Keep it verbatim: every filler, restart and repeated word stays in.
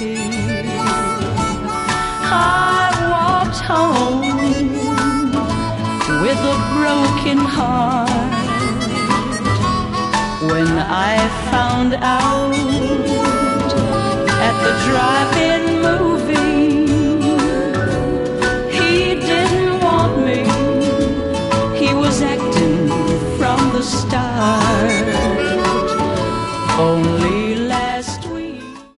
tears. I walked home with a broken heart when I found out at the drive-in movie he didn't want me. He was acting from the start. Only